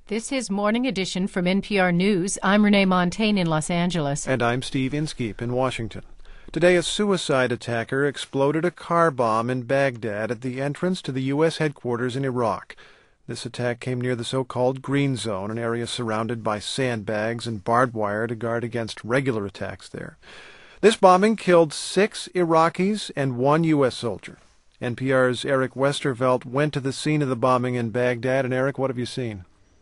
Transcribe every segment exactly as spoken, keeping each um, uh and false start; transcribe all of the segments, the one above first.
This is Morning Edition from N P R News. I'm Renee Montaigne in Los Angeles. And I'm Steve Inskeep in Washington. Today, a suicide attacker exploded a car bomb in Baghdad at the entrance to the U S headquarters in Iraq. This attack came near the so-called Green Zone, an area surrounded by sandbags and barbed wire to guard against regular attacks there. This bombing killed six Iraqis and one U S soldier. N P R's Eric Westervelt went to the scene of the bombing in Baghdad. And Eric, what have you seen?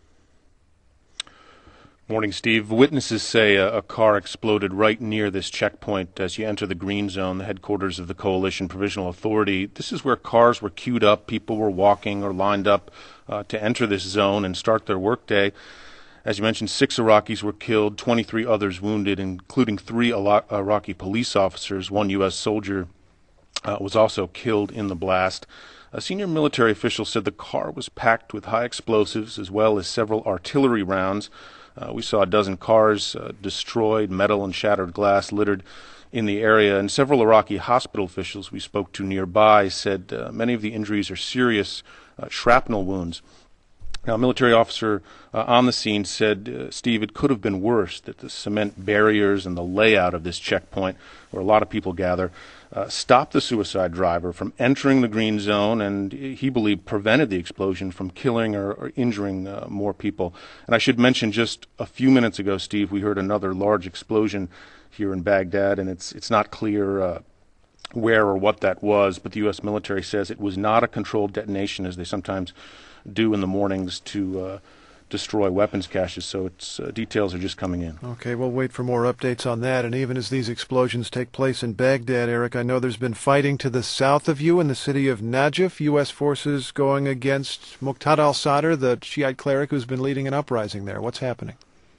Morning, Steve. Witnesses say a, a car exploded right near this checkpoint as you enter the Green Zone, the headquarters of the Coalition Provisional Authority. This is where cars were queued up, people were walking or lined up uh, to enter this zone and start their workday. As you mentioned, six Iraqis were killed, twenty-three others wounded, including three Iraqi police officers. One U S soldier uh, was also killed in the blast. A senior military official said the car was packed with high explosives as well as several artillery rounds. Uh, we saw a dozen cars uh, destroyed, metal and shattered glass littered in the area, and several Iraqi hospital officials we spoke to nearby said uh, many of the injuries are serious uh, shrapnel wounds. Now, a military officer uh, on the scene said, uh, Steve, it could have been worse, that the cement barriers and the layout of this checkpoint, where a lot of people gather, uh, stopped the suicide driver from entering the Green Zone, and he believed prevented the explosion from killing or, or injuring uh, more people. And I should mention, just a few minutes ago, Steve, we heard another large explosion here in Baghdad, and it's it's not clear uh, where or what that was, but the U S military says it was not a controlled detonation, as they sometimes do in the mornings to uh, destroy weapons caches, so its uh, details are just coming in. Okay, we'll wait for more updates on that. And even as these explosions take place in Baghdad, Eric, I know there's been fighting to the south of you in the city of Najaf. U S forces going against Muqtada al-Sadr, the Shiite cleric who's been leading an uprising there. What's happening?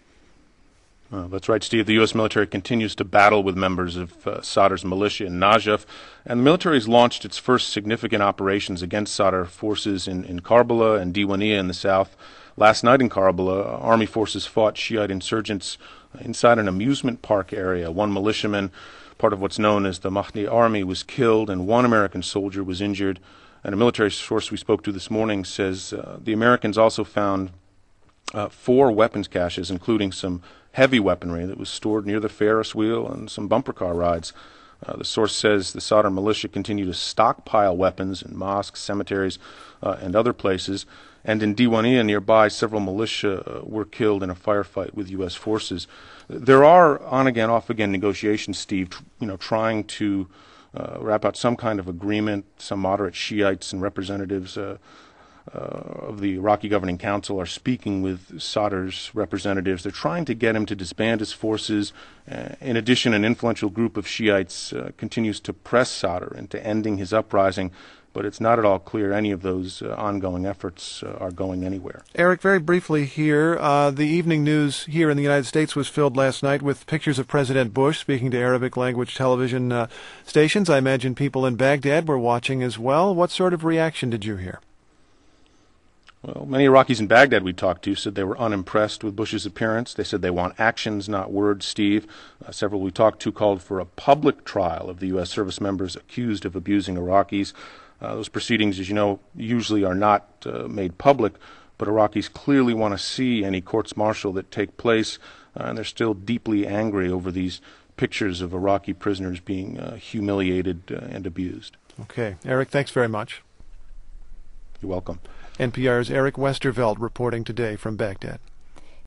Uh, that's right, Steve. The U S military continues to battle with members of uh, Sadr's militia in Najaf, and the military has launched its first significant operations against Sadr forces in, in Karbala and Diwaniyah in the south. Last night in Karbala, uh, army forces fought Shiite insurgents inside an amusement park area. One militiaman, part of what's known as the Mahdi Army, was killed, and one American soldier was injured. And a military source we spoke to this morning says uh, the Americans also found uh, four weapons caches, including some heavy weaponry that was stored near the Ferris wheel and some bumper car rides. Uh, the source says the Sadr militia continue to stockpile weapons in mosques, cemeteries, uh, and other places. And in Diwaniyah nearby, several militia uh, were killed in a firefight with U S forces. There are on-again, off-again negotiations, Steve, tr- you know, trying to uh, wrap out some kind of agreement. Some moderate Shiites and representatives uh, Uh, of the Iraqi Governing Council are speaking with Sadr's representatives. They're trying to get him to disband his forces. Uh, in addition, an influential group of Shiites uh, continues to press Sadr into ending his uprising, but it's not at all clear any of those uh, ongoing efforts uh, are going anywhere. Eric, very briefly here, uh, the evening news here in the United States was filled last night with pictures of President Bush speaking to Arabic language television uh, stations. I imagine people in Baghdad were watching as well. What sort of reaction did you hear? Well, many Iraqis in Baghdad we talked to said they were unimpressed with Bush's appearance. They said they want actions, not words, Steve. Uh, several we talked to called for a public trial of the U S service members accused of abusing Iraqis. Uh, those proceedings, as you know, usually are not uh, made public, but Iraqis clearly want to see any courts-martial that take place, uh, and they're still deeply angry over these pictures of Iraqi prisoners being uh, humiliated uh, and abused. Okay. Eric, thanks very much. You're welcome. N P R's Eric Westervelt reporting today from Baghdad.